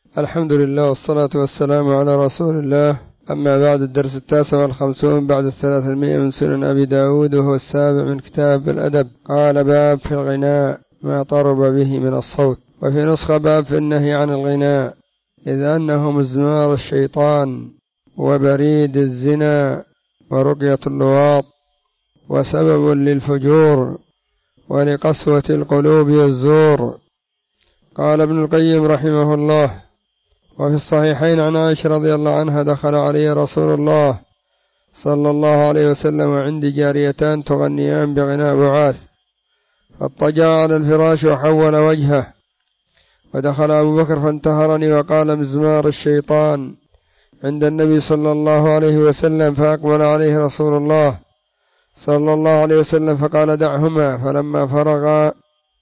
الحمد لله والصلاة والسلام على رسول الله. أما بعد، الدرس 59 بعد 300 من سنن أبي داود، وهو السابع من كتاب الأدب. قال: باب في الغناء ما طرب به من الصوت. وفي نسخة باب في النهي عن الغناء، إذ أنه مزمار الشيطان وبريد الزنا ورقية اللواط وسبب للفجور ولقسوة القلوب والزور. قال ابن القيم رحمه الله: وفي الصحيحين عن عائشة رضي الله عنها: دخل علي رسول الله صلى الله عليه وسلم وعندي جاريتان تغنيان بغناء بعاث، فاضطجع على الفراش وحول وجهه، ودخل أبو بكر فانتهرني وقال: مزمار الشيطان عند النبي صلى الله عليه وسلم. فأقبل عليه رسول الله صلى الله عليه وسلم فقال: دعهما. فلما فرغا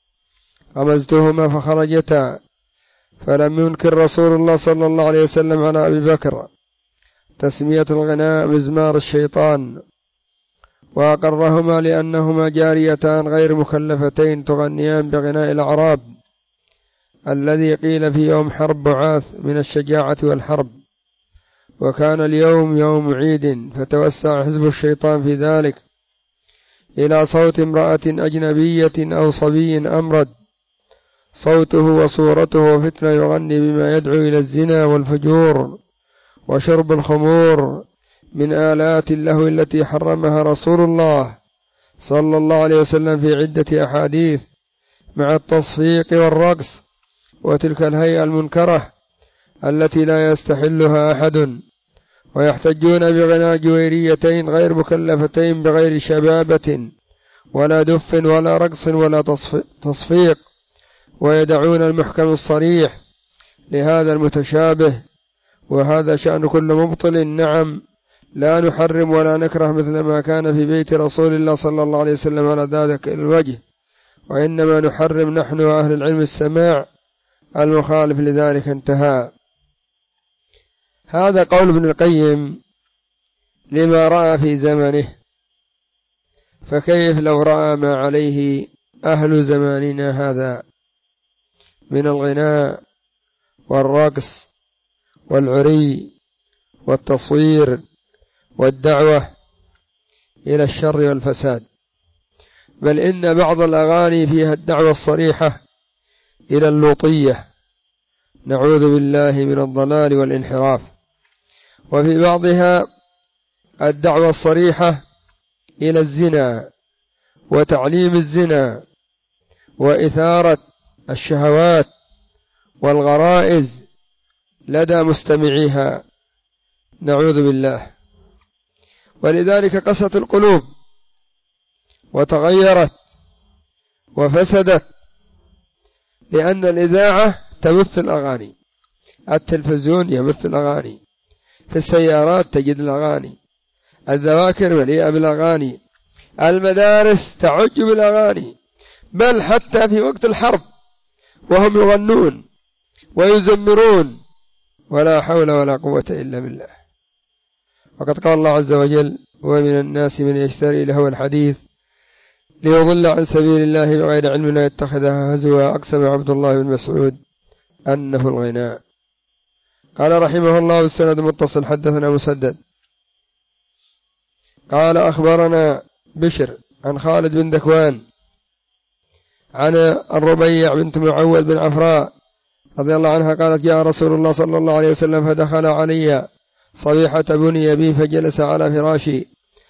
غمزتهما فخرجتا، فلم ينكر رسول الله صلى الله عليه وسلم على أبي بكر تسمية الغناء مزمار الشيطان، وأقرهما لأنهما جاريتان غير مكلفتين تغنيان بغناء الأعراب الذي قيل في يوم حرب بعاث من الشجاعة والحرب، وكان اليوم يوم عيد، فتوسع حزب الشيطان في ذلك إلى صوت امرأة أجنبية أو صبي أمرد، صوته وصورته وفتنة، يغني بما يدعو إلى الزنا والفجور وشرب الخمور من آلات اللهو التي حرمها رسول الله صلى الله عليه وسلم في عدة أحاديث، مع التصفيق والرقص وتلك الهيئة المنكرة التي لا يستحلها أحد. ويحتجون بغناء جويريتين غير مكلفتين بغير شبابة ولا دف ولا رقص ولا تصفيق، ويدعون المحكم الصريح لهذا المتشابه، وهذا شأن كل مبطل. نعم، لا نحرم ولا نكره مثل ما كان في بيت رسول الله صلى الله عليه وسلم على ذلك الوجه، وإنما نحرم نحن وأهل العلم السماع المخالف لذلك. انتهى. هذا قول ابن القيم لما رأى في زمنه، فكيف لو رأى ما عليه أهل زماننا هذا من الغناء والرقص والعري والتصوير والدعوة إلى الشر والفساد، بل إن بعض الأغاني فيها الدعوة الصريحة إلى اللوطية، نعوذ بالله من الضلال والانحراف، وفي بعضها الدعوة الصريحة إلى الزنا وتعليم الزنا وإثارة الشهوات والغرائز لدى مستمعيها، نعوذ بالله. ولذلك قست القلوب وتغيرت وفسدت، لأن الإذاعة تبث الأغاني، التلفزيون يبث الأغاني، في السيارات تجد الأغاني، الذواكر مليئة بالأغاني، المدارس تعج بالأغاني، بل حتى في وقت الحرب وهم يغنون ويزمرون، ولا حول ولا قوة إلا بالله. وقد قال الله عز وجل: ومن الناس من يشتري لهو الحديث ليضل عن سبيل الله بغير علم لا يتخذها هزوا. أقسم عبد الله بن مسعود أنه الغناء. قال رحمه الله: السند متصل. حدثنا مسدد قال أخبرنا بشر عن خالد بن ذكوان عن الربيع بنت معول بن عفراء رضي الله عنها قالت: جاء رسول الله صلى الله عليه وسلم فدخل علي صبيحة بني بي، فجلس على فراشي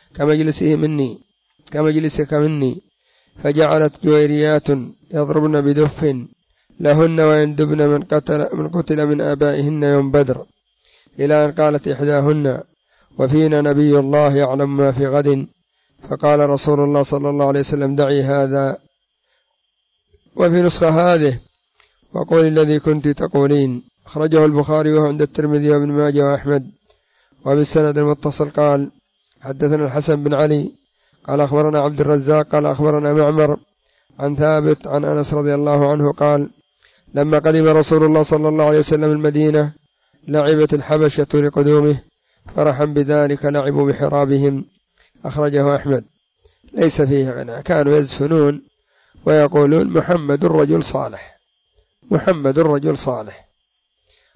كمجلسك مني، فجعلت جويريات يضربن بدف لهن ويندبن من قتل من آبائهن يوم بدر، إلى أن قالت إحداهن: وفينا نبي الله يعلم ما في غد. فقال رسول الله صلى الله عليه وسلم: دعي هذا. وفي نسخة هذه: وقول الذي كنت تقولين. أخرجه البخاري وهو عند الترمذي وابن ماجه وأحمد. وبالسند المتصل قال: حدثنا الحسن بن علي قال أخبرنا عبد الرزاق قال أخبرنا معمر عن ثابت عن أنس رضي الله عنه قال: لما قدم رسول الله صلى الله عليه وسلم المدينة لعبت الحبشة لقدومه، فرحا بذلك لعبوا بحرابهم. أخرجه أحمد. ليس فيه غنى، كانوا يزفنون ويقولون: محمد رجل صالح، محمد رجل صالح.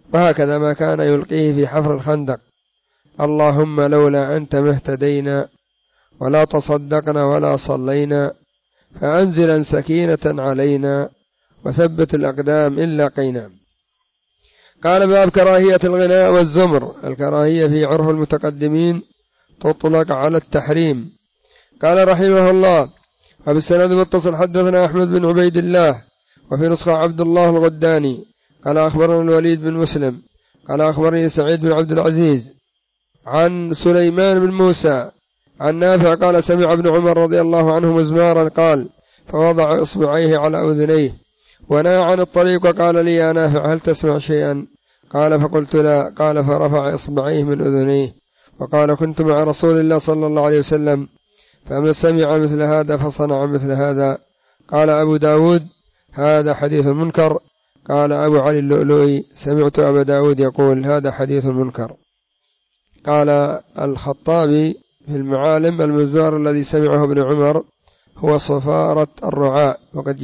وهكذا ما كان يلقيه في حفر الخندق: اللهم لولا أنت ما اهتدينا ولا تصدقنا ولا صلينا، فأنزلا سكينة علينا وثبت الأقدام إن لاقينا. قال: باب كراهية الغناء والزمر. الكراهية في عرف المتقدمين تطلق على التحريم. قال رحمه الله: وبالسند المتصل حدثنا أحمد بن عبيد الله، وفي نسخة عبد الله الغداني قال أخبرنا الوليد بن مسلم قال أخبرني سعيد بن عبد العزيز عن سليمان بن موسى عن نافع قال: سمع ابن عمر رضي الله عنه مزمارا قال: فوضع إصبعيه على أذنيه ونهى عن الطريق وقال لي: يا نافع هل تسمع شيئا؟ قال: فقلت لا. قال: فرفع إصبعيه من أذنيه وقال: كنت مع رسول الله صلى الله عليه وسلم فمن سمع مثل هذا فصنع مثل هذا. قال أبو داود: هذا حديث منكر. قال أبو علي اللؤلؤي: سمعت أبا داود يقول: هذا حديث منكر. قال الخطابي في المعالم: المزمار الذي سمعه ابن عمر هو صفارة الرعاء، وقد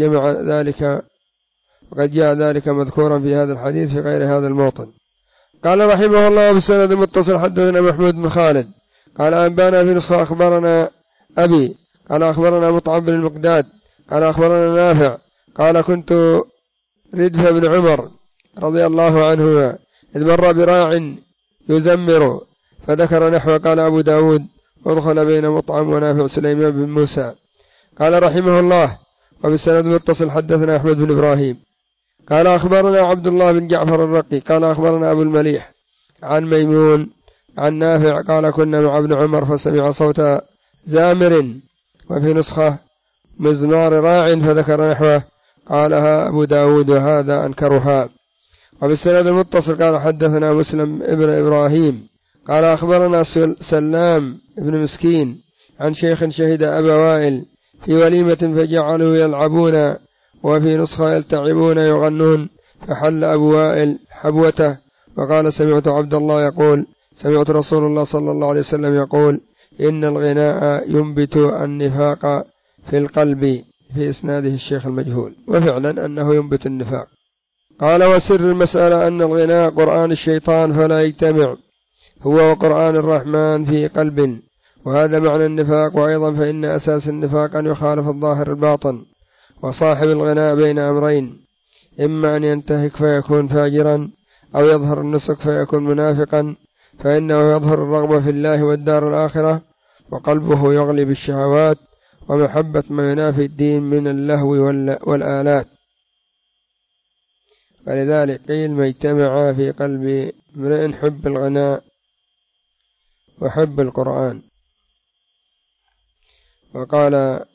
جاء ذلك مذكورا في هذا الحديث في غير هذا الموطن. قال رحمه الله: بالسند المتصل حدثنا محمود بن خالد قال أنبانا في نسخة أخبرنا أبي قال أخبرنا مطعم بن المقداد قال أخبرنا نافع قال: كنت ردف بن عمر رضي الله عنهما إذ مر براع يزمر فذكر نحو. قال أبو داود: وادخل بين مطعم ونافع سليمان بن موسى. قال رحمه الله: وبالسند المتصل حدثنا أحمد بن إبراهيم قال أخبرنا عبد الله بن جعفر الرقي قال أخبرنا أبو المليح عن ميمون عن نافع قال: كنا مع ابن عمر فسمع صوت زامر، وفي نسخة مزمار راع فذكر نحوه. قالها أبو داود وهذا أنكرها. وبالسند المتصل قال حدثنا مسلم ابن إبراهيم قال أخبرنا سلام ابن مسكين عن شيخ شهد أبا وائل في وليمة فجعلوا يلعبون، وفي نسخة يلتعبون يغنون، فحل أبو وائل حبوته وقال: سمعت عبد الله يقول: سمعت رسول الله صلى الله عليه وسلم يقول: إن الغناء ينبت النفاق في القلب. في إسناده الشيخ المجهول، وفعلا أنه ينبت النفاق. قال: وسر المسألة أن الغناء قرآن الشيطان فلا يجتمع هو وقرآن الرحمن في قلب، وهذا معنى النفاق. وأيضا فإن أساس النفاق أن يخالف الظاهر الباطن، وصاحب الغناء بين أمرين: إما أن ينتهك فيكون فاجرا، أو يظهر النسك فيكون منافقا، فإنه يظهر الرغبة في الله والدار الآخرة، وقلبه يغلي بالشهوات ومحبة ما ينافي الدين من اللهو والآلات. ولذلك قيل: ما اجتمع في قلب امرئ حب الغناء وحب القرآن. وقال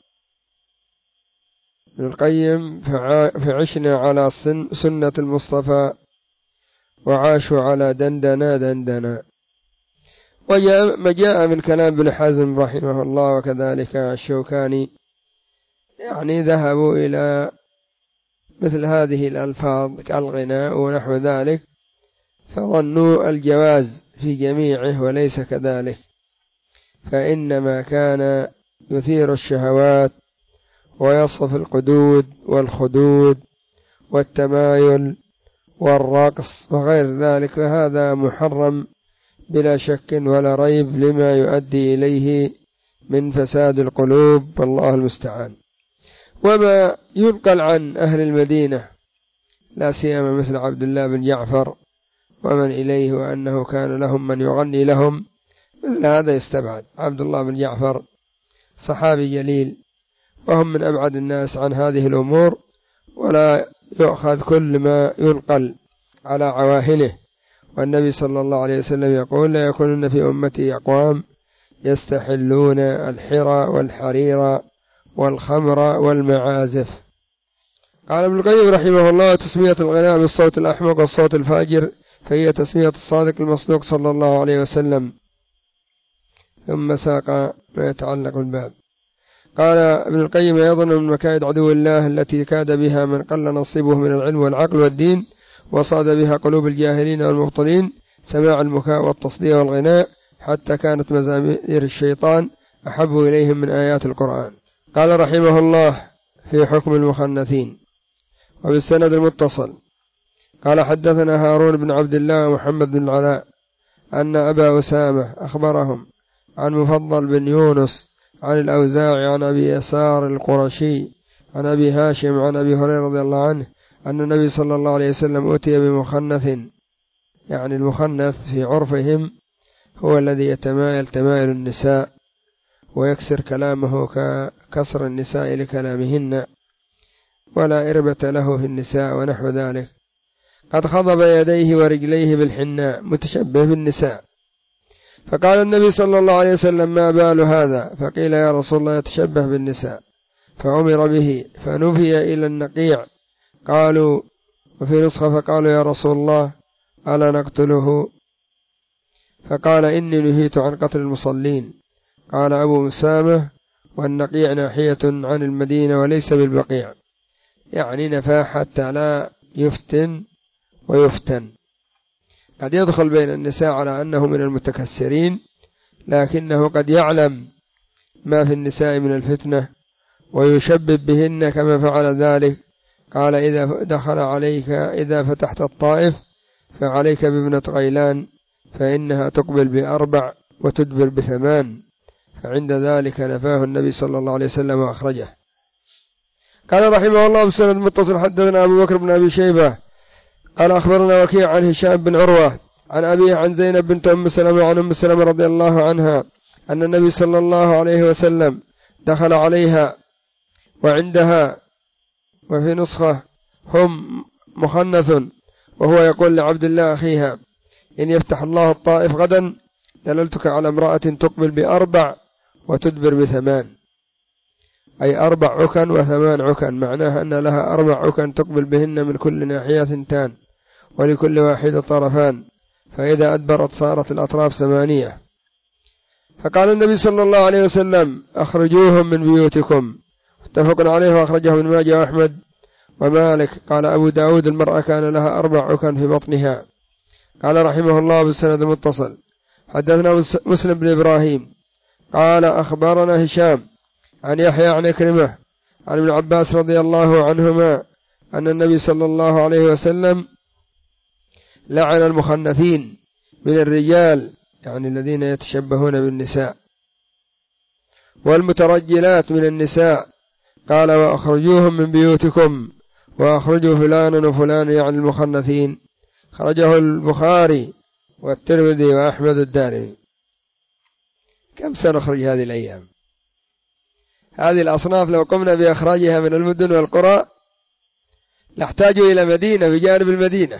ابن القيم: فعشنا على سنة المصطفى وعاشوا على دندنا. وما جاء من كلام ابن حزم رحمه الله وكذلك الشوكاني، يعني ذهبوا إلى مثل هذه الألفاظ كالغناء ونحو ذلك، فظنوا الجواز في جميعه، وليس كذلك، فإنما كان يثير الشهوات ويصف القدود والخدود والتمايل والرقص وغير ذلك، فهذا محرم بلا شك ولا ريب لما يؤدي إليه من فساد القلوب، والله المستعان. وما ينقل عن أهل المدينة لا سيما مثل عبد الله بن جعفر ومن إليه، وأنه كان لهم من يغني لهم، مثل هذا يستبعد. عبد الله بن جعفر صحابي جليل، وهم من أبعد الناس عن هذه الأمور، ولا يؤخذ كل ما ينقل على عواهنه. والنبي صلى الله عليه وسلم يقول: لا يكونن في أمتي أقوام يستحلون الحرى والحرير والخمر والمعازف. قال ابن القيم رحمه الله: تسمية الغناء بالصوت الأحمق والصوت الفاجر فهي تسمية الصادق المصدوق صلى الله عليه وسلم. ثم ساق ما يتعلق بالباب. قال ابن القيم: أيضا من مكائد عدو الله التي كاد بها من قل نصيبه من العلم والعقل والدين وصاد بها قلوب الجاهلين والمبطلين سماع المكاء والتصديق والغناء، حتى كانت مزامير الشيطان أحب إليهم من آيات القرآن. قال رحمه الله: في حكم المخنثين. وبالسند المتصل قال حدثنا هارون بن عبد الله ومحمد بن العلاء أن أبا أسامة أخبرهم عن مفضل بن يونس عن الأوزاعي عن أبي يسار القرشي عن أبي هاشم عن أبي هريرة رضي الله عنه أن النبي صلى الله عليه وسلم أتي بمخنث، يعني المخنث في عرفهم هو الذي يتمايل تمايل النساء ويكسر كلامه ككسر النساء لكلامهن ولا إربة له في النساء ونحو ذلك، قد خضب يديه ورجليه بالحناء متشبه بالنساء. فقال النبي صلى الله عليه وسلم ما بال هذا؟ فقيل يا رسول الله يتشبه بالنساء، فأمر به فنفي إلى النقيع. قالوا وفي نسخة فقالوا يا رسول الله ألا نقتله؟ فقال إني نهيت عن قتل المصلين. قال أبو أسامة والنقيع ناحية عن المدينة وليس بالبقيع، يعني نفاه حتى لا يفتن ويفتن. قد يدخل بين النساء على أنه من المتكسرين، لكنه قد يعلم ما في النساء من الفتنة ويشبب بهن كما فعل ذلك. قال إذا دخل عليك إذا فتحت الطائف فعليك بابنة غيلان فإنها تقبل ب4 وتدبر ب8، فعند ذلك نفاه النبي صلى الله عليه وسلم وأخرجه. قال رحمه الله بسند متصل حدثنا أبو بكر بن أبي شيبة قال أخبرنا وكيع عن هشام بن عروة عن أبيه عن زينب بنت أم سلمة عن أم سلمة رضي الله عنها أن النبي صلى الله عليه وسلم دخل عليها وعندها وفي نسخة هم مخنث، وهو يقول لعبد الله أخيها إن يفتح الله الطائف غدا دللتك على امرأة تقبل ب4 وتدبر ب8، أي 4 عكن و8 عكن، معناها أن لها 4 عكن تقبل بهن من كل ناحية 2 ولكل واحدة طرفان، فإذا أدبرت صارت الأطراف 8. فقال النبي صلى الله عليه وسلم أخرجوهم من بيوتكم، متفق عليه وأخرجه ابن ماجه وأحمد ومالك. قال أبو داود المرأة كان لها 4 عكن في بطنها. قال رحمه الله بالسند المتصل حدثنا مسلم بن إبراهيم قال أخبرنا هشام عن يحيى عن كرمة عن ابن عباس رضي الله عنهما أن النبي صلى الله عليه وسلم لعن المخنثين من الرجال، يعني الذين يتشبهون بالنساء، والمترجلات من النساء. قال وأخرجوهم من بيوتكم وأخرجوا فلانا وفلانا، يعني المخنثين. خرجه البخاري والترمذي وأحمد الدارمي. كم سنخرج هذه الأيام؟ هذه الأصناف لو قمنا بإخراجها من المدن والقرى نحتاج إلى مدينة بجانب المدينة.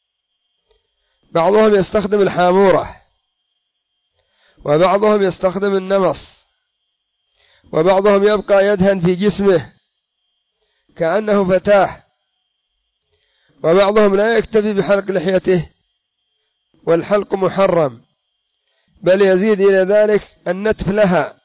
بعضهم يستخدم الحامورة، وبعضهم يستخدم النمص، وبعضهم يبقى يدهن في جسمه كأنه فتاة، وبعضهم لا يكتفي بحلق لحيته والحلق محرم، بل يزيد إلى ذلك النتف لها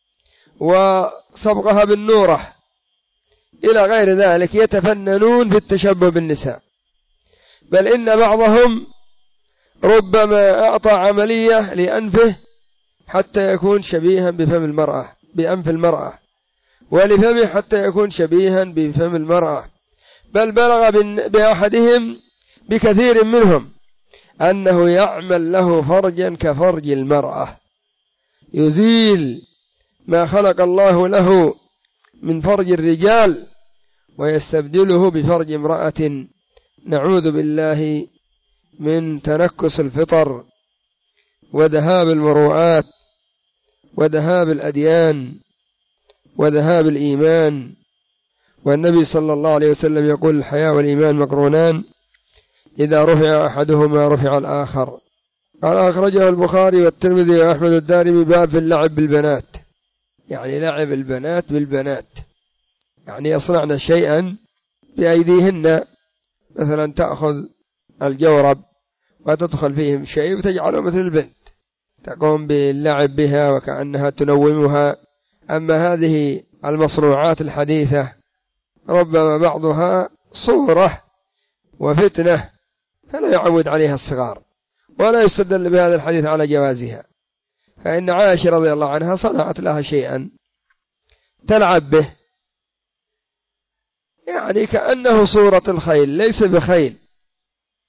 وصبغها بالنورة إلى غير ذلك، يتفننون في التشبه بالنساء. بل إن بعضهم ربما أعطى عملية لأنفه حتى يكون شبيها بأنف المرأة، ولفمه حتى يكون شبيها بفم المرأة. بل بلغ بأحدهم بكثير منهم أنه يعمل له فرجا كفرج المرأة، يزيل ما خلق الله له من فرج الرجال ويستبدله بفرج امرأة، نعوذ بالله من تنكس الفطر وذهاب المروءات وذهاب الأديان وذهاب الإيمان. والنبي صلى الله عليه وسلم يقول الحياء والإيمان مقرونان، إذا رفع أحدهما رفع الآخر. قال أخرجه البخاري والترمذي وأحمد الدارمي باب في اللعب بالبنات، يعني لعب البنات بالبنات، يعني يصنعن شيئا بأيديهن، مثلا تأخذ الجورب وتدخل فيهم شيء وتجعله مثل البنت، تقوم باللعب بها وكأنها تنومها. أما هذه المصنوعات الحديثة ربما بعضها صورة وفتنة، فلا يعود عليها الصغار، ولا يستدل بهذا الحديث على جوازها. فإن عائشة رضي الله عنها صنعت لها شيئا تلعب به، يعني كأنه صورة الخيل، ليس بخيل،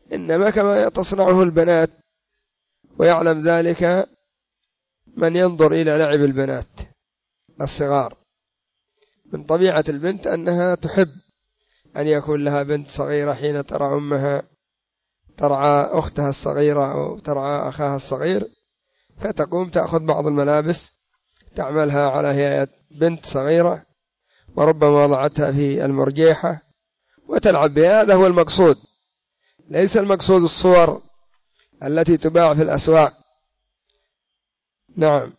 إنما كما تصنعه البنات، ويعلم ذلك من ينظر إلى لعب البنات الصغار. من طبيعة البنت أنها تحب أن يكون لها بنت صغيرة حين ترى أمها ترعى أختها الصغيرة أو ترعى أخاها الصغير، فتقوم تأخذ بعض الملابس تعملها على هيئة بنت صغيرة، وربما وضعتها في المرجيحة وتلعب بها. هذا هو المقصود، ليس المقصود الصور التي تباع في الأسواق. نعم.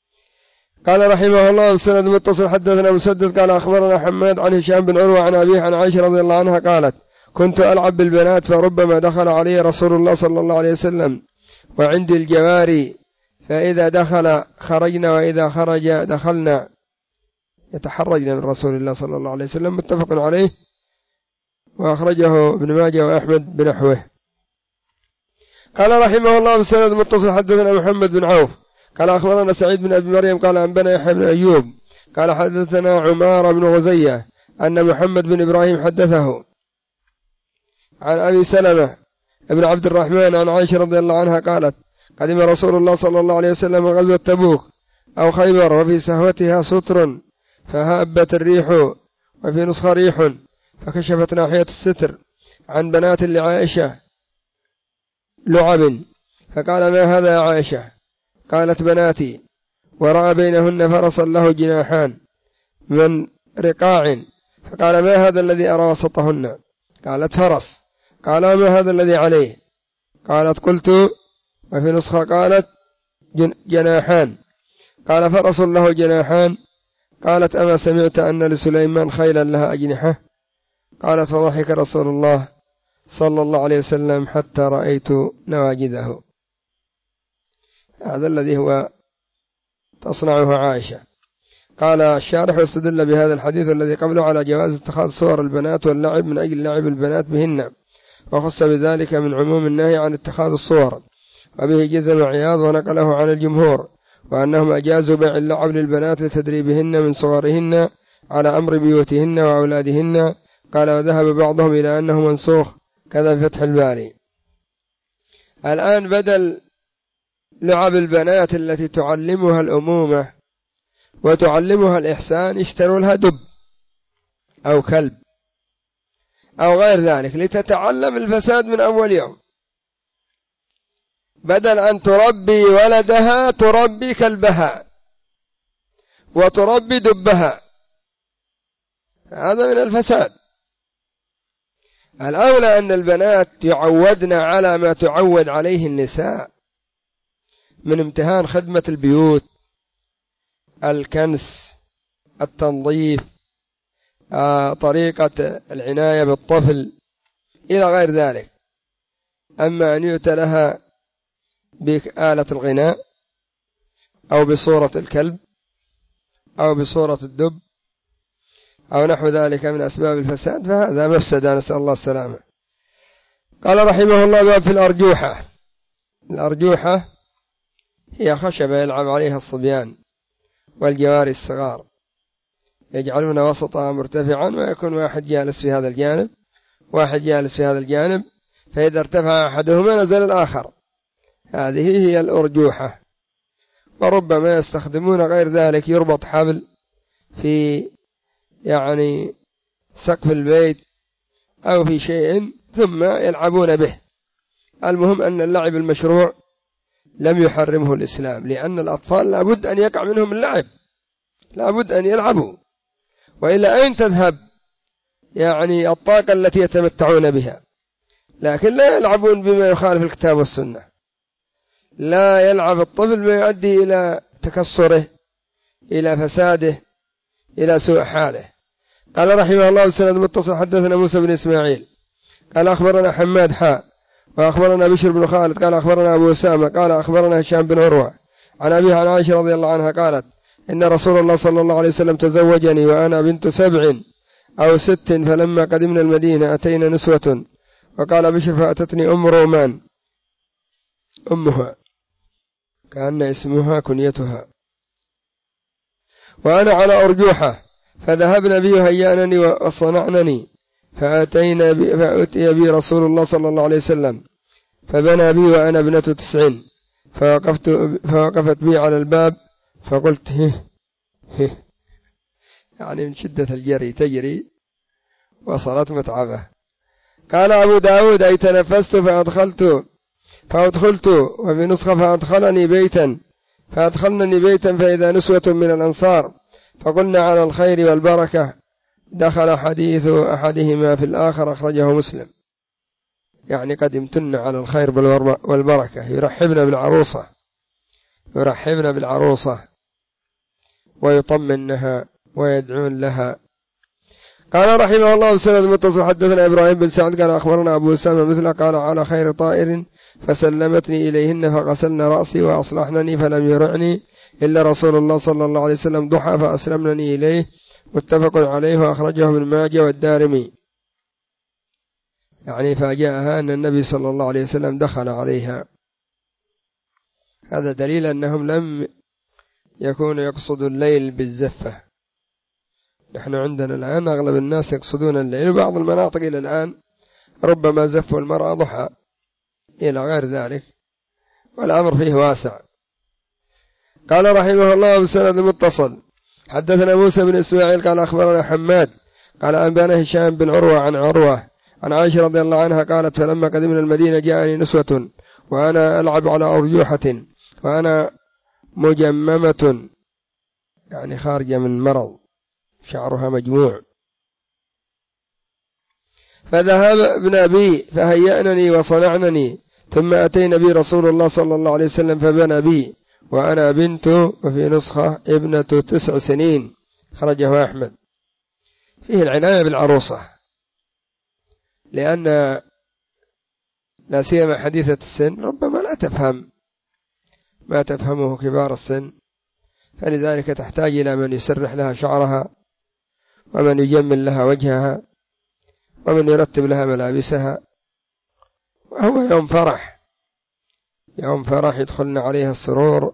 قال رحمه الله السند متصل حدثنا مسدد قال أخبرنا حماد عن هشام بن عروة عن أبيه عن عائشة رضي الله عنها قالت كنت ألعب بالبنات فربما دخل علي رسول الله صلى الله عليه وسلم وعندي الجواري، فإذا دخل خرجنا وإذا خرج دخلنا، يتحرجنا من رسول الله صلى الله عليه وسلم. متفق عليه، وأخرجه ابن ماجه وأحمد بنحوه. قال رحمه الله السند متصل حدثنا محمد بن عوف قال أخبرنا سعيد بن أبي مريم قال أنبأنا يحيى بن أيوب قال حدثنا عمار بن غزية أن محمد بن إبراهيم حدثه عن أبي سلمة ابن عبد الرحمن عن عائشة رضي الله عنها قالت قدم رسول الله صلى الله عليه وسلم غزوة تبوك أو خيبر وفي سهوتها ستر فهابت الريح، وفي نسخة ريح، فكشفت ناحية الستر عن بنات لعائشة لعب، فقال ما هذا يا عائشة؟ قالت بناتي، ورأى بينهن فرسا له جناحان من رقاع، فقال ما هذا الذي أرى وسطهن؟ قالت فرس. قال ما هذا الذي عليه؟ قالت قلت، وفي نسخة قالت جناحان. قال فرس له جناحان. قالت أما سمعت أن لسليمان خيلا لها أجنحة؟ قالت فضحك رسول الله صلى الله عليه وسلم حتى رأيت نواجذه. هذا الذي هو تصنعه عائشة. قال الشارح واستدل بهذا الحديث الذي قبله على جواز اتخاذ صور البنات واللعب من أجل لعب البنات بهن، وخص بذلك من عموم النهي عن اتخاذ الصور، وبه جزم عياض ونقله عن الجمهور، وأنهم أجازوا بيع اللعب للبنات لتدريبهن من صغرهن على أمر بيوتهن وأولادهن. قال وذهب بعضهم إلى أنه منسوخ، كذا في فتح الباري. الآن بدل لعب البنات التي تعلمها الأمومة وتعلمها الإحسان اشتروا لها دب أو كلب أو غير ذلك لتتعلم الفساد من أول يوم، بدل أن تربي ولدها تربي كلبها وتربي دبها، هذا من الفساد. الأولى أن البنات يعودن على ما تعود عليه النساء من امتهان خدمة البيوت، الكنس، التنظيف، طريقة العناية بالطفل إلى غير ذلك. أما أن يؤتى لها بآلة الغناء أو بصورة الكلب أو بصورة الدب أو نحو ذلك من أسباب الفساد، فهذا مفسدة، نسأل الله السلامة. قال رحمه الله باب في الأرجوحة. الأرجوحة هي خشبة يلعب عليها الصبيان والجواري الصغار، يجعلون وسطها مرتفعا ويكون واحد جالس في هذا الجانب واحد جالس في هذا الجانب، فإذا ارتفع أحدهما نزل الآخر، هذه هي الأرجوحة. وربما يستخدمون غير ذلك، يربط حبل في سقف البيت أو في شيء ثم يلعبون به. المهم أن اللعب المشروع لم يحرمه الإسلام، لأن الأطفال لابد أن يقع منهم اللعب، لابد أن يلعبوا، وإلى أين تذهب الطاقة التي يتمتعون بها؟ لكن لا يلعبون بما يخالف الكتاب والسنة، لا يلعب الطفل ما يؤدي إلى تكسره، إلى فساده، إلى سوء حاله. قال رحمه الله السند متصل حدثنا موسى بن إسماعيل قال أخبرنا حماد وأخبرنا بشر بن خالد قال أخبرنا أبو أسامة قال أخبرنا هشام بن عروة عن أبيها عن عائشة رضي الله عنها قالت إن رسول الله صلى الله عليه وسلم تزوجني وأنا بنت 7 أو 6، فلما قدمنا المدينة أتينا نسوة، وقال بشر فأتتني أم رومان أمها كأن اسمها كنيتها، وأنا على أرجوحة، فذهبنا بي هيانني وصنعنني، فأتي بي رسول الله صلى الله عليه وسلم فبنى بي وأنا ابنة 90 فوقفت بي على الباب فقلت هه يعني من شدة الجري تجري وصلت متعبة. قال أبو داود أي تنفست فأدخلت وفي نسخة فأدخلني بيتا فإذا نسوة من الأنصار فقلنا على الخير والبركة دخل حديث أحدهما في الآخر أخرجه مسلم. يعني قد امتن على الخير والبركة يرحبن بالعروسة ويطمنها ويدعون لها. قال رحمه الله سند متصل حدثنا إبراهيم بن سعد قال أخبرنا أبو أسامة مثله قال على خير طائر فسلمتني إليهن فغسلن رأسي وأصلحنني فلم يرعني إلا رسول الله صلى الله عليه وسلم ضحى فأسلمنني إليه متفق عليه وأخرجه ابن ماجه والدارمي. يعني فاجأها أن النبي صلى الله عليه وسلم دخل عليها. هذا دليل أنهم لم يكونوا يقصدوا الليل بالزفة. نحن عندنا الآن أغلب الناس يقصدون الليل وبعض المناطق إلى الآن ربما زفوا المرأة ضحى إلى غير ذلك والأمر فيه واسع. قال رحمه الله بسند متصل حدثنا موسى بن إسماعيل قال أخبرنا حماد قال أنبانا هشام بن عروة عن عروة عن عائشة رضي الله عنها قالت فلما قدمنا المدينة جاءني نسوة وأنا ألعب على أرجوحة وأنا مجممة يعني خارجة من مرض شعرها مجموع فذهبنا بي فهيأنني وصنعنني ثم أتينا بي رسول الله صلى الله عليه وسلم فبنى بي وأنا بنت وفي نسخة ابنة 9 سنين خرجه أحمد. فيه العناية بالعروسة لأن لا سيما حديثة السن ربما لا تفهم ما تفهمه كبار السن فلذلك تحتاج إلى من يسرح لها شعرها ومن يجمل لها وجهها ومن يرتب لها ملابسها. وهو يوم فرح يدخلن عليها السرور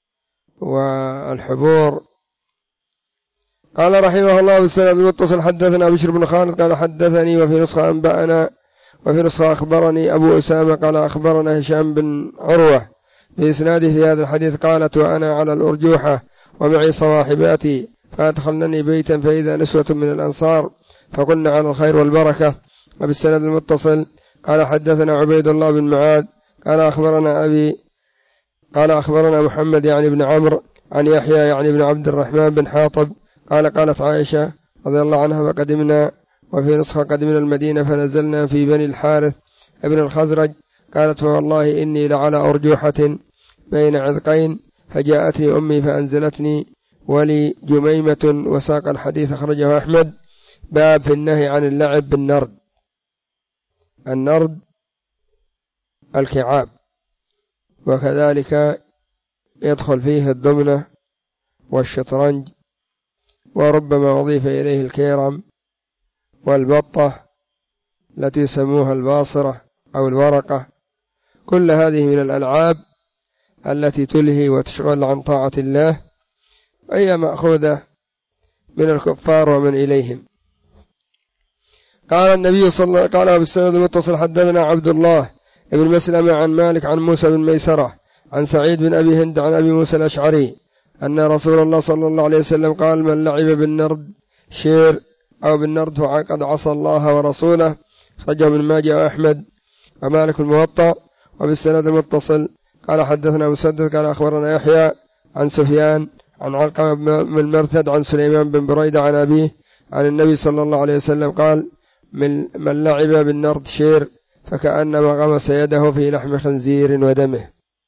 والحبور. قال رحمه الله بالسند المتصل حدثنا بشر بن خالد قال حدثني وفي نسخة أنبأنا وفي نسخة أخبرني أبو أسامة قال أخبرنا هشام بن عروة بإسناده في هذا الحديث قالت وأنا على الأرجوحة ومعي صواحباتي فأدخلنني بيتا فإذا نسوة من الأنصار فقلنا على الخير والبركة. وبالسند المتصل قال حدثنا عبيد الله بن معاذ قال أخبرنا أبي قال أخبرنا محمد يعني بن عمرو عن يحيى يعني بن عبد الرحمن بن حاطب قالت عائشة رضي الله عنها فقدمنا وفي نسخة قدمنا المدينة فنزلنا في بني الحارث ابن الخزرج قالت فوالله إني لعلى أرجوحة بين عذقين فجاءتني أمي فأنزلتني ولي جميمة وساق الحديث أخرجه أحمد. باب في النهي عن اللعب بالنرد. النرد الكعاب وكذلك يدخل فيه الضمنة والشطرنج وربما أضيف إليه الكيرم والبطة التي يسموها الباصرة أو الورقة. كل هذه من الألعاب التي تلهي وتشغل عن طاعة الله وهي مأخوذة من الكفار ومن إليهم. قال النبي صلى الله عليه وسلم قال بالسند المتصل حدثنا عبد الله ابن مسلمة عن مالك عن موسى بن ميسرة عن سعيد بن أبي هند عن أبي موسى الأشعري أن رسول الله صلى الله عليه وسلم قال من لعب بالنرد شير أو بالنرد فقد عصى الله ورسوله خرجه ابن ماجه وأحمد ومالك الموطأ. وبالسند المتصل قال حدثنا مسدد قال أخبرنا يحيى عن سفيان عن علقمة بن مرثد عن سليمان بن بريدة عن أبيه عن النبي صلى الله عليه وسلم قال من لعب بالنرد شير فكأنما غمس يده في لحم خنزير ودمه.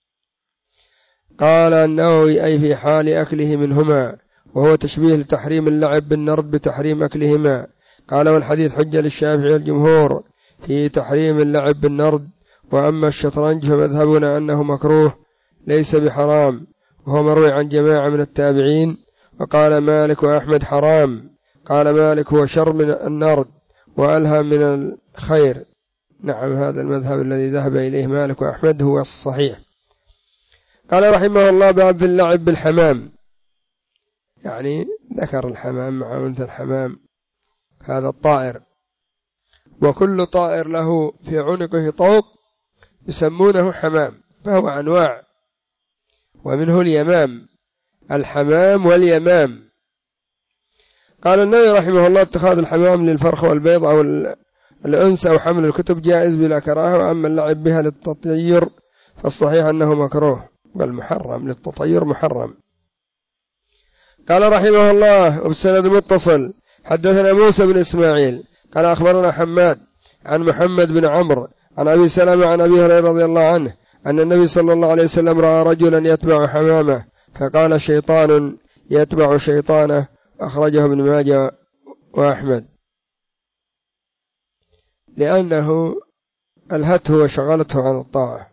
قال النووي أي في حال أكله منهما وهو تشبيه لتحريم اللعب بالنرد بتحريم أكلهما. قال والحديث حجة للشافعي والجمهور في تحريم اللعب بالنرد. وأما الشطرنج فمذهبنا أنه مكروه ليس بحرام وهو مروي عن جماعة من التابعين. وقال مالك وأحمد حرام. قال مالك هو شر من النرد وألهى من الخير. نعم هذا المذهب الذي ذهب إليه مالك وأحمد هو الصحيح. قال رحمه الله باب في اللعب بالحمام. يعني ذكر الحمام مع أنثى الحمام هذا الطائر وكل طائر له في عنقه طوق يسمونه حمام، فهو أنواع، ومنه اليمام، الحمام واليمام. قال النووي رحمه الله: اتخاذ الحمام للفرخ والبيض أو الأنس أو حمل الكتب جائز بلا كراهة، وأما اللعب بها للتطير فالصحيح أنه مكروه، بل محرم، للتطير محرم. قال رحمه الله: وبالسند متصل حدثنا موسى بن إسماعيل قال أخبرنا حماد عن محمد بن عمرو عن أبي سلمة عن أبي هريرة رضي الله عنه أن النبي صلى الله عليه وسلم رأى رجلا يتبع حمامه فقال: شيطان يتبع شيطانه. أخرجه ابن ماجه وأحمد، لأنه ألهته وشغلته عن الطاعة،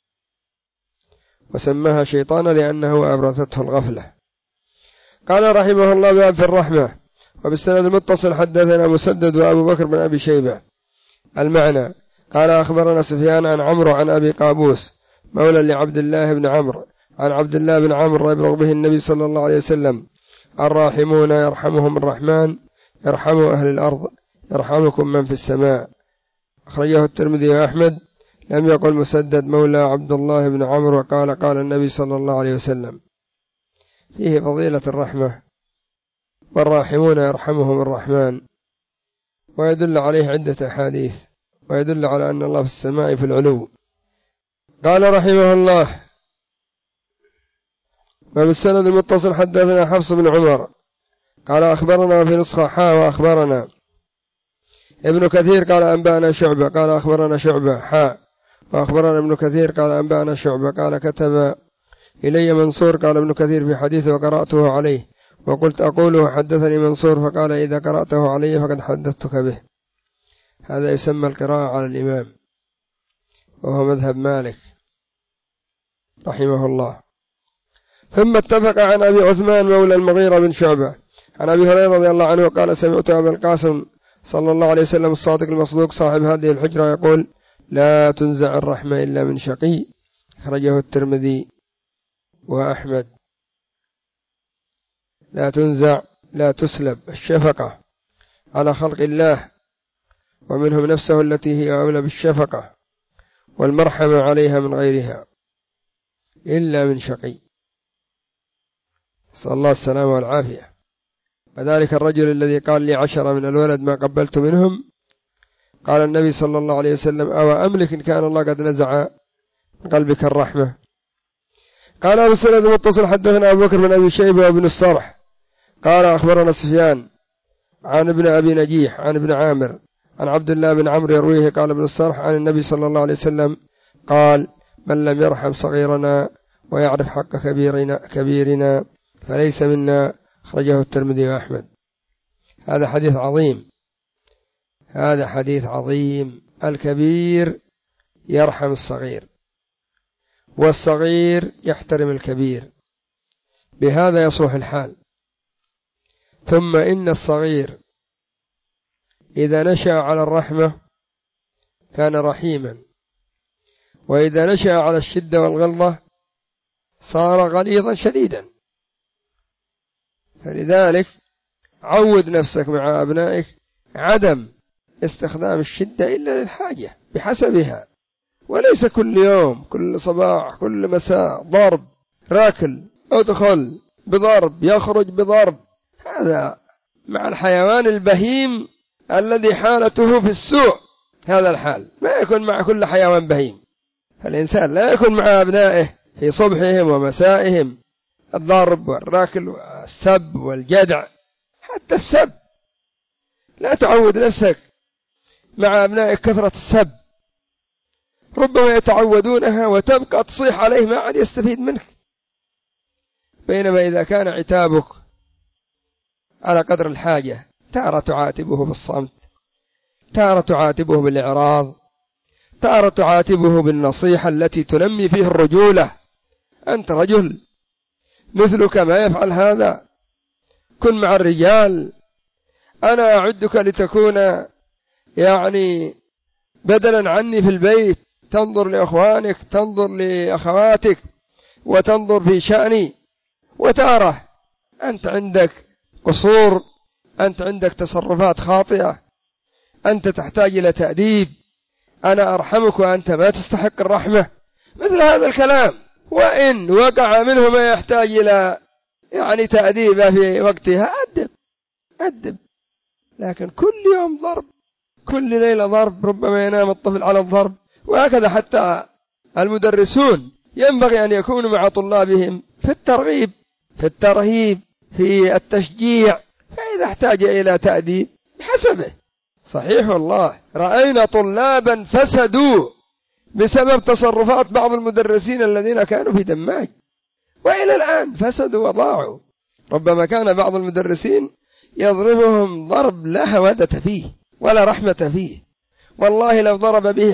وسماها شيطانا لأنه أبرزته الغفلة. قال رحمه الله: باب في الرحمة. وبالسند المتصل حدثنا مسدد وأبو بكر بن أبي شيبة. المعنى: قال أخبرنا سفيان عن عمرو عن أبي قابوس مولى لعبد الله بن عمرو عن عبد الله بن عمرو يبلغ به النبي صلى الله عليه وسلم: الراحمون يرحمهم الرحمن يرحموا أهل الأرض يرحمكم من في السماء. أخرجه الترمذي وأحمد. لم يقل مسدد مولى عبد الله بن عمرو وقال قال النبي صلى الله عليه وسلم. فيه فضيلة الرحمة، والراحمون يرحمهم الرحمن، ويدل عليه عدة أحاديث، ويدل على أن الله في السماء في العلو. قال رحمه الله: وبالسند المتصل حدثنا حفص بن عمر قال أخبرنا في نسخة وأخبرنا ابن كثير قال أنبأنا شعبة قال أخبرنا شعبة وأخبرنا ابن كثير قال أنبأنا شعبة قال كتب إلي منصور قال ابن كثير في حديثه وقرأته عليه وقلت أقوله حدثني منصور فقال: إذا قرأته علي فقد حدثتك به. هذا يسمى القراءة على الإمام، وهو مذهب مالك رحمه الله. ثم اتفق عن أبي عثمان مولى المغيرة بن شعبة عن أبي هريرة رضي الله عنه قال: سمعت أبا القاسم صلى الله عليه وسلم الصادق المصدوق صاحب هذه الحجرة يقول: لا تنزع الرحمة إلا من شقي. أخرجه الترمذي وأحمد. لا تنزع، لا تسلب الشفقة على خلق الله، ومنهم نفسه التي هي أولى بالشفقة والمرحمة عليها من غيرها، إلا من شقي. صلى الله السلامة والعافية. وذلك الرجل الذي قال لي 10 من الولد ما قبلت منهم، قال النبي صلى الله عليه وسلم: أو أملك إن كان الله قد نزع من قلبك الرحمة. قال أبو السند المتصل حدثنا أبو بكر بن أبي شيبة وابن الصرح قال أخبرنا سفيان عن ابن أبي نجيح عن ابن عامر عن عبد الله بن عمرو يرويه قال ابن الصرح عن النبي صلى الله عليه وسلم قال: من لم يرحم صغيرنا ويعرف حق كبيرنا فليس منا. أخرجه الترمذي وأحمد. هذا حديث عظيم، هذا حديث عظيم. الكبير يرحم الصغير، والصغير يحترم الكبير، بهذا يصلح الحال. ثم إن الصغير إذا نشأ على الرحمة كان رحيما، وإذا نشأ على الشدة والغلظة صار غليظا شديدا. فلذلك عود نفسك مع أبنائك عدم استخدام الشدة إلا للحاجة بحسبها، وليس كل يوم كل صباح كل مساء ضرب، راكل ادخل بضرب يخرج بضرب. هذا مع الحيوان البهيم الذي حالته في السوء، هذا الحال ما يكون مع كل حيوان بهيم. فالإنسان لا يكون مع أبنائه في صبحهم ومسائهم الضرب والراكل والسب والجدع. حتى السب لا تعود نفسك مع أبنائك كثرة السب، ربما يتعودونها وتبقى تصيح عليه ما عاد يستفيد منك. بينما إذا كان عتابك على قدر الحاجة، تارة تعاتبه بالصمت، تارة تعاتبه بالإعراض، تارة تعاتبه بالنصيحة التي تنمي فيه الرجولة. أنت رجل مثلك ما يفعل هذا، كن مع الرجال. أنا أعدك لتكون بدلا عني في البيت، تنظر لأخوانك، تنظر لأخواتك، وتنظر في شأني. وتاره أنت عندك قصور، أنت عندك تصرفات خاطئة، أنت تحتاج إلى تأديب، أنا أرحمك وأنت ما تستحق الرحمة، مثل هذا الكلام. وإن وقع منه ما يحتاج إلى تأديب في وقتها أدب، لكن كل يوم ضرب، كل ليلة ضرب، ربما ينام الطفل على الضرب. وهكذا حتى المدرسون ينبغي أن يكونوا مع طلابهم في الترغيب، في الترهيب، في التشجيع، فإذا احتاج إلى تأديب بحسبه. صحيح والله رأينا طلابا فسدوا بسبب تصرفات بعض المدرسين الذين كانوا في دماج، وإلى الآن فسدوا وضاعوا. ربما كان بعض المدرسين يضربهم ضرب لا هوادة فيه ولا رحمة فيه، والله لو ضرب به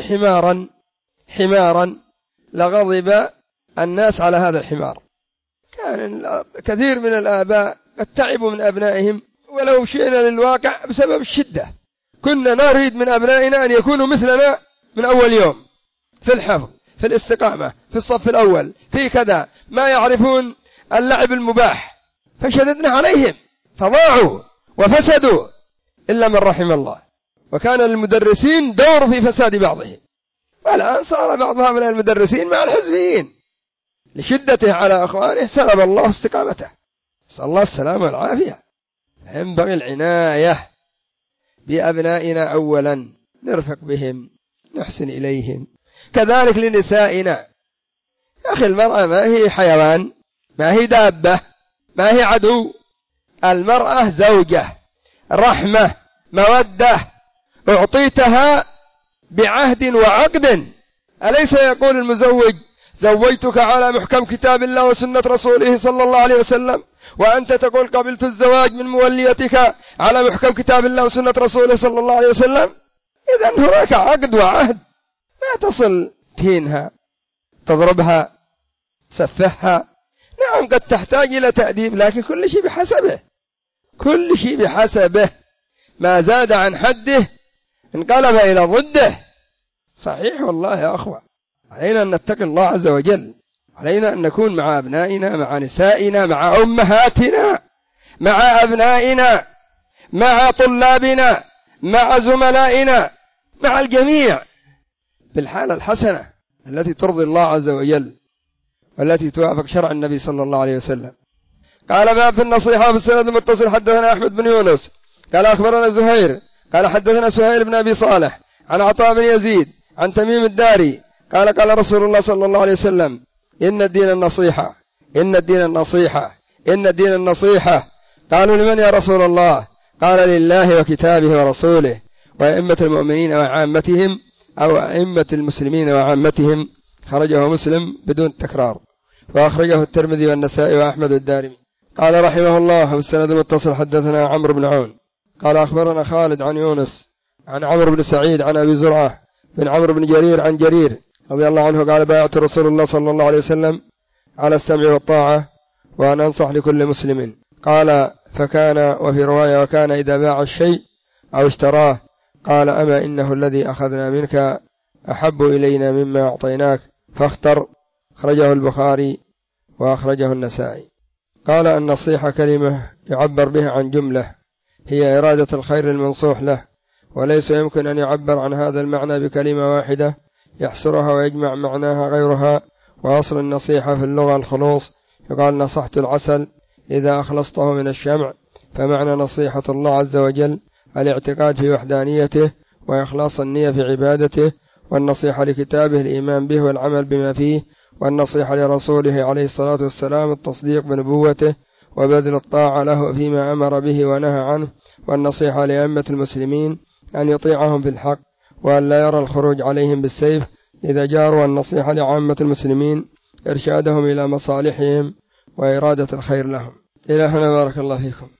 حمارا لغضب الناس على هذا الحمار. كان كثير من الآباء قد تعبوا من أبنائهم، ولو شئنا للواقع بسبب الشدة كنا نريد من أبنائنا أن يكونوا مثلنا من أول يوم في الحفظ، في الاستقامة، في الصف الأول، في كذا، ما يعرفون اللعب المباح، فشددنا عليهم فضاعوا وفسدوا إلا من رحم الله. وكان للمدرسين دور في فساد بعضهم، والآن صار بعض هؤلاء المدرسين مع الحزبيين لشدته على أخوانه، سلب الله استقامته، نسأل الله السلامة والعافية. ينبغي العناية بأبنائنا أولا، نرفق بهم، نحسن إليهم. كذلك لنسائنا. يا أخي المرأة ما هي حيوان، ما هي دابة، ما هي عدو. المرأة زوجة، رحمة، مودة، أعطيتها بعهد وعقد. أليس يقول المزوج زوجتك على محكم كتاب الله وسنة رسوله صلى الله عليه وسلم، وأنت تقول قبلت الزواج من موليتك على محكم كتاب الله وسنة رسوله صلى الله عليه وسلم. إذن هناك عقد وعهد، ما تصل تهينها، تضربها، تسفهها. نعم قد تحتاج إلى تأديب، لكن كل شيء بحسبه، كل شيء بحسبه. ما زاد عن حده انقلب إلى ضده. صحيح والله يا أخوة، علينا أن نتقي الله عز وجل، علينا أن نكون مع أبنائنا، مع نسائنا، مع أمهاتنا، مع أبنائنا، مع طلابنا، مع زملائنا، مع الجميع بالحالة الحسنة التي ترضي الله عز وجل والتي توافق شرع النبي صلى الله عليه وسلم. قال باب في النصيحة في السند المتصل. حدثنا أحمد بن يونس قال أخبرنا زهير قال حدثنا سهيل بن أبي صالح عن عطاء بن يزيد عن تميم الداري قال قال رسول الله صلى الله عليه وسلم إن الدين النصيحة، إن الدين النصيحة، إن الدين النصيحة. قالوا لمن يا رسول الله؟ قال لله وكتابه ورسوله وأئمة المؤمنين وعامتهم، أو أئمة المسلمين وعامتهم. خرجه مسلم بدون تكرار، وأخرجه الترمذي والنسائي وأحمد الدارمي. قال رحمه الله في السند المتصل حدثنا عمرو بن عون قال أخبرنا خالد عن يونس عن عمرو بن سعيد عن أبي زرعة بن عمرو بن جرير عن جرير رضي الله عنه قال بايعت رسول الله صلى الله عليه وسلم على السمع والطاعة وأن أنصح لكل مسلم. قال فكان، وفي رواية وكان إذا باع الشيء أو اشتراه قال أما إنه الذي أخذنا منك أحب إلينا مما أعطيناك فاختر. أخرجه البخاري وأخرجه النسائي. قال النصيحة كلمة يعبر بها عن جملة هي إرادة الخير المنصوح له، وليس يمكن أن يعبر عن هذا المعنى بكلمة واحدة يحصرها ويجمع معناها غيرها. وأصل النصيحة في اللغة الخلوص، يقال نصحت العسل إذا أخلصته من الشمع. فمعنى نصيحة الله عز وجل الاعتقاد في وحدانيته وإخلاص النية في عبادته، والنصيحة لكتابه الإيمان به والعمل بما فيه، والنصيحة لرسوله عليه الصلاة والسلام التصديق بنبوته وبذل الطاعة له فيما أمر به ونهى عنه، والنصيحة لأئمة المسلمين أن يطيعهم في الحق وأن لا يرى الخروج عليهم بالسيف إذا جاروا، والنصيحة لعامة المسلمين إرشادهم إلى مصالحهم وإرادة الخير لهم. إلى هنا بارك الله فيكم.